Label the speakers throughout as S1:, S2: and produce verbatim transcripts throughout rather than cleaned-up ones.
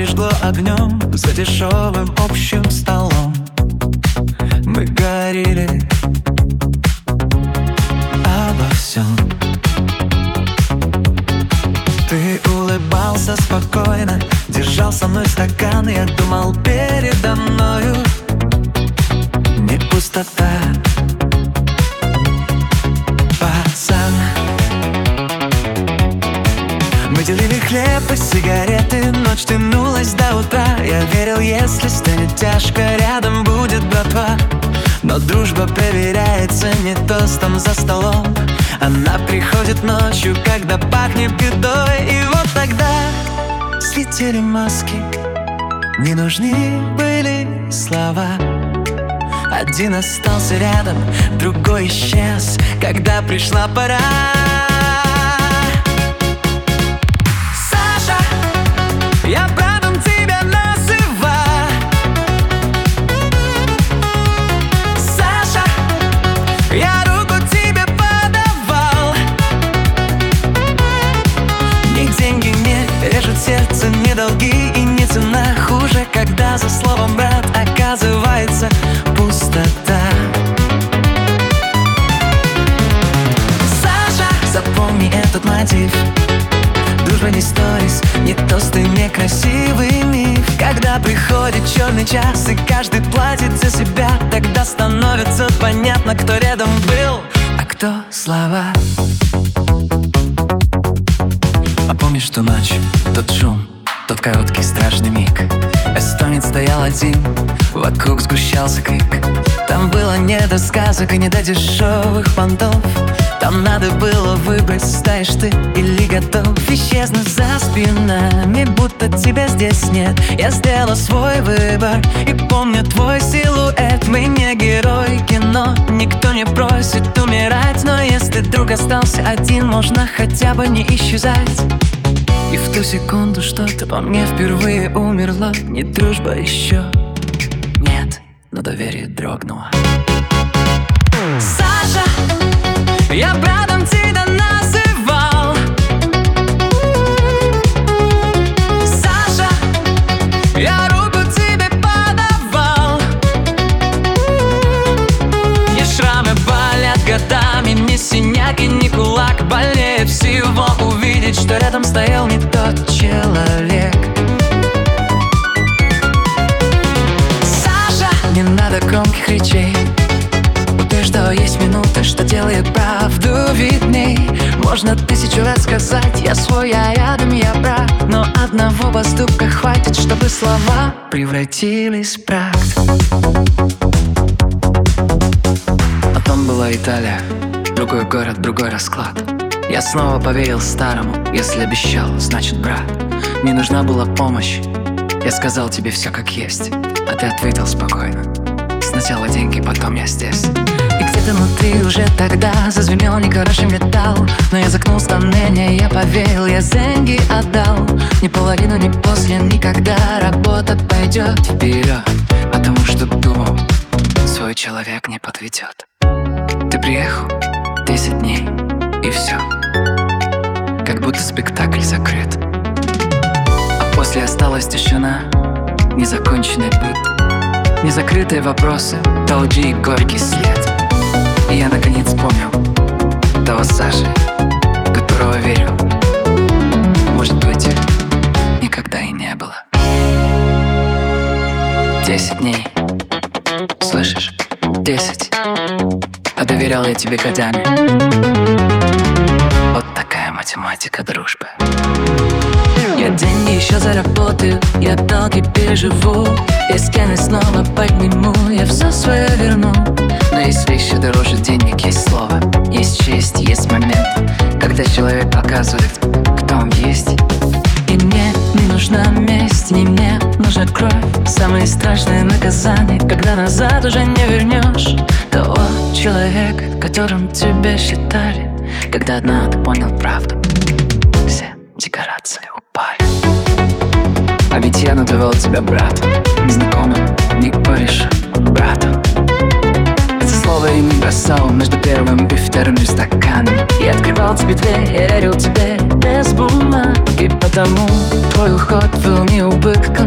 S1: лишь жгло огнем за дешевым общим столом. Мы говорили обо всем. Ты улыбался спокойно, держал со мной стакан. Я думал, передо мною не пустота. Пацан, мы делили хлеб и сигареты, ночь тянулась до утра. Я верил, если станет тяжко, рядом будет братва. Но дружба проверяется не тостом за столом. Она приходит ночью, когда пахнет бедой. И вот тогда слетели маски, не нужны были слова. Один остался рядом, другой исчез, когда пришла пора. Саша, я братом тебя называю. Саша, я руку тебе подавал. Ни деньги не режут сердце, ни долги и ни цена. Хуже, когда за словом брат оказывается пустота. Саша, запомни этот мотив. Дружба не сторис, не тосты, не красивый миф. Когда приходит черный час и каждый платит за себя, тогда становится понятно, кто рядом был, а кто слова. А помнишь ту ночь, тот шум, тот короткий страшный миг? Эстонец стоял один, вокруг сгущался крик. Там было не до сказок и не до дешевых понтов. Там надо было выбрать, станешь ты или готов исчезнуть за спинами, будто тебя здесь нет. Я сделал свой выбор и помню твой силуэт. Мы не герои кино, никто не просит умирать. Но если друг остался один, можно хотя бы не исчезать. И в ту секунду что-то по мне впервые умерло. Не дружба еще, нет, но доверие дрогнуло. Саша, я братом тебя называл. Саша, я руку тебе подавал. Мне шрамы болят годами, ни синяк и ни кулак. Больнее всего увидеть, что рядом стоял не тот человек. Саша, не надо громких речей. Что есть минуты, что делает правду видней. Можно тысячу раз сказать: я свой, я рядом, я брат. Но одного поступка хватит, чтобы слова превратились в прах. Потом была Италия, другой город, другой расклад. Я снова поверил старому: если обещал, значит брат. Мне нужна была помощь, я сказал тебе все как есть, а ты ответил спокойно: сначала деньги, потом я здесь. И где-то внутри уже тогда зазвенел нехороший металл. Но я заткнул сомнения, я поверил, я деньги отдал. Ни половину, ни после, никогда работа пойдет вперед. Потому что думал, свой человек не подведет. Ты приехал, десять дней, и все. Как будто спектакль закрыт. А после осталась тишина, незаконченный быт, незакрытые вопросы, долги и горький след. И я наконец понял того Саши, которого верил. Может быть, никогда и не было. Десять дней, слышишь? Десять. А доверял я тебе годами. Вот такая математика дружбы. Я деньги еще заработаю, я долги переживу. И стены снова подниму, я все свое верну. Но есть вещи дороже денег, есть слово, есть честь, есть момент, когда человек показывает, кто он есть. И мне не нужна месть, не мне нужна кровь. Самое страшное наказание, когда назад уже не вернешь того человека, которым тебя считали, когда однажды понял правду. Все декорации упали. А ведь я называл тебя братом, незнакомым, не кореш, братом. Это слово и не бросал между первым и вторым стаканом. Я открывал тебе дверь, я верил тебе без бумаг. И потому твой уход был не убыток,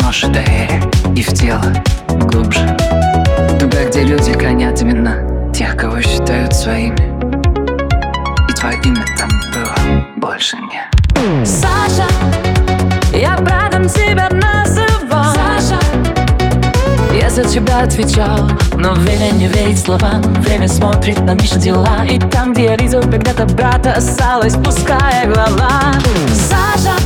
S1: нож и доверие, и в тело глубже. Туда, где люди хранят имена тех, кого считают своими. И твое имя там было больше не
S2: Саша, я братом тебя называл, Саша.
S1: Я за тебя отвечал, но время не верит словам. Время смотрит на наши дела, и там, где я видел когда-то брата, осталась пустая голова.
S2: Саша,